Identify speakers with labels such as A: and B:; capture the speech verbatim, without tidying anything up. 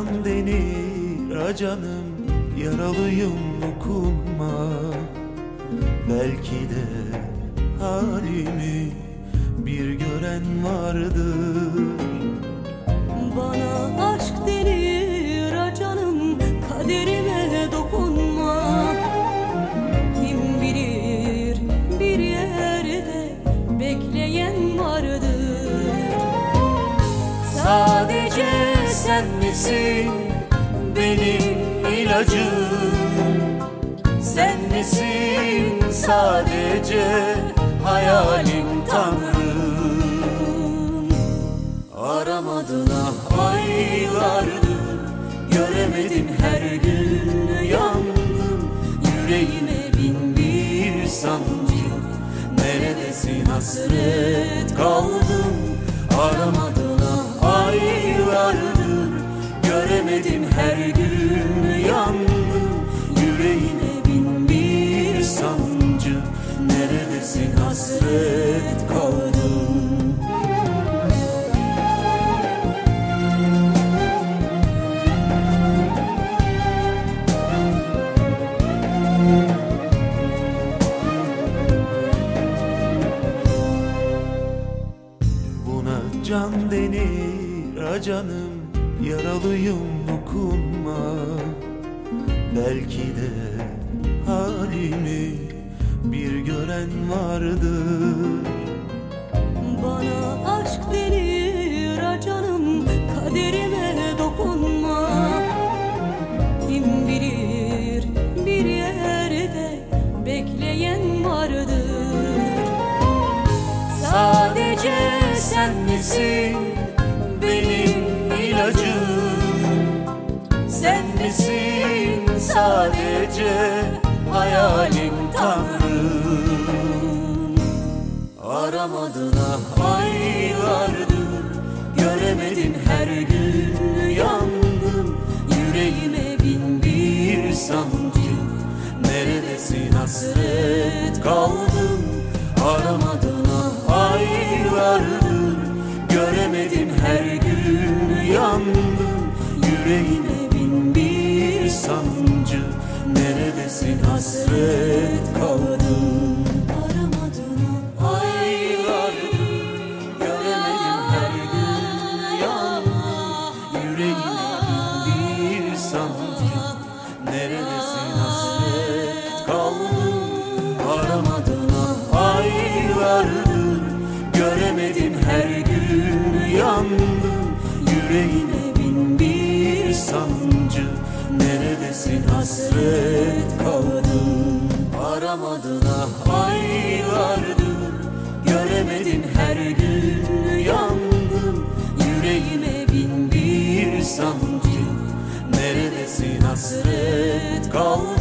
A: can denir a canım, yaralıyım dokunma. Belki de halimi bir gören vardır.
B: Bana aşk denir a canım, kaderime dokunma. Kim bilir bir yerde bekleyen vardır.
A: Sadece sen misin benim ilacım? Sen misin sadece hayalim Tanrım? Aramadın ah aylardır, göremedim her gün yandım. Yüreğime bin bir sancı, neredesin hasret kaldım. Aramadın ah aylardır, göremedim her gün yandım. Yüreğime bin bir sancı, neredesin hasret kaldım. Buna can denir a canım, yaralıyım dokunma. Belki de halimi bir gören vardır.
B: Bana aşk denir a canım, kaderime dokunma. Kim bilir bir yerde bekleyen vardır.
A: Sadece sen misin benim ilacım? Sen misin sadece hayalim Tanrım? Aramadın ah aylardır, göremedim her gün yandım. Yüreğime bin bir sancı, neredesin hasret kaldım. Aramadın ah aylardır, göremedim her gün yandım. Yüreğime bin bir sancı, neredesin hasret kaldım. Aramadın ah aylardır, göremedim her gün yandım. Yüreğime bin bir sancı, neredesin hasret kaldım. Aramadın ah aylardır, göremedim her gün yandım. Yüreğime bin bir sancı, neredesin hasret kaldım. Aramadın ah aylardır, göremedim her gün yandım. Yüreğime bin bir sancı, neredesin hasret kaldım.